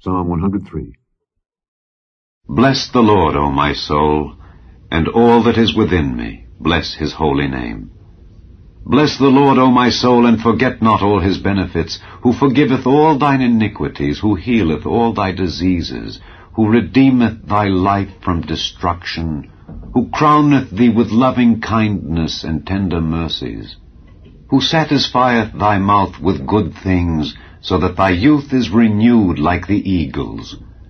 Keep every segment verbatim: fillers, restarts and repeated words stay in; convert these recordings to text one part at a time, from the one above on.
Psalm one hundred three. Bless the Lord, O my soul, and all that is within me, bless his holy name. Bless the Lord, O my soul, and forget not all his benefits, who forgiveth all thine iniquities, who healeth all thy diseases, who redeemeth thy life from destruction, who crowneth thee with loving kindness and tender mercies, who satisfieth thy mouth with good things, so that thy youth is renewed like the eagles.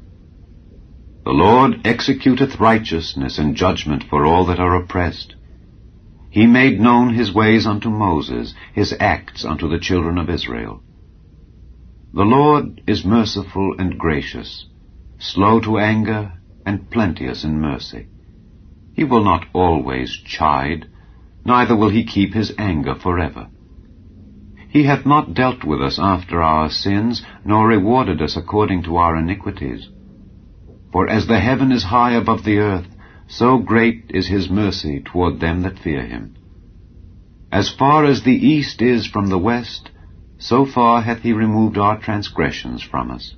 The Lord executeth righteousness and judgment for all that are oppressed. He made known his ways unto Moses, his acts unto the children of Israel. The Lord is merciful and gracious, slow to anger, and plenteous in mercy. He will not always chide, neither will he keep his anger forever. He hath not dealt with us after our sins, nor rewarded us according to our iniquities. For as the heaven is high above the earth, so great is his mercy toward them that fear him. As far as the east is from the west, so far hath he removed our transgressions from us.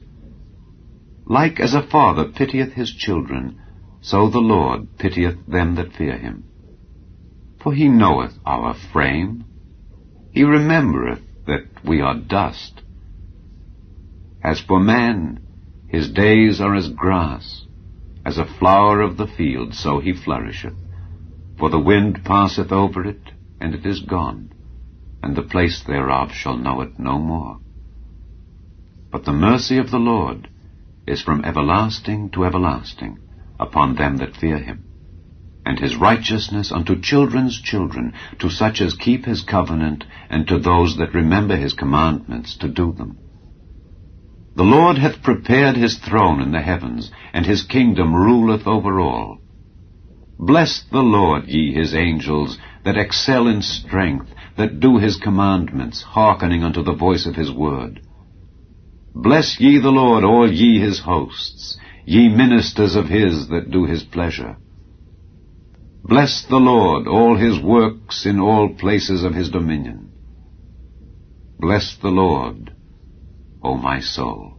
Like as a father pitieth his children, so the Lord pitieth them that fear him. For he knoweth our frame. He remembereth that we are dust. As for man, his days are as grass, as a flower of the field, so he flourisheth. For the wind passeth over it, and it is gone, and the place thereof shall know it no more. But the mercy of the Lord is from everlasting to everlasting upon them that fear him, and his righteousness unto children's children, to such as keep his covenant, and to those that remember his commandments to do them. The Lord hath prepared his throne in the heavens, and his kingdom ruleth over all. Bless the Lord, ye his angels, that excel in strength, that do his commandments, hearkening unto the voice of his word. Bless ye the Lord, all ye his hosts, ye ministers of his that do his pleasure. Bless the Lord, all his works in all places of his dominion. Bless the Lord, O my soul.